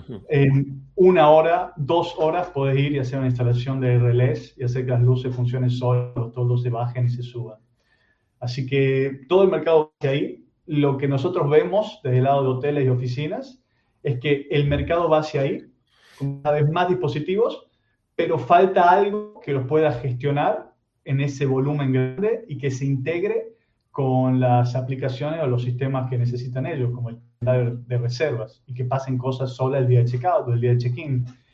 En 1 hora, 2 horas, podés ir y hacer una instalación de relés y hacer que las luces funcionen solos, todos se bajen y se suban. Así que todo el mercado va hacia ahí. Lo que nosotros vemos desde el lado de hoteles y oficinas es que el mercado va hacia ahí, con cada vez más dispositivos, pero falta algo que los pueda gestionar en ese volumen grande y que se integre con las aplicaciones o los sistemas que necesitan ellos, como el calendario de reservas, y que pasen cosas solas el día de checkout o el día de check-in.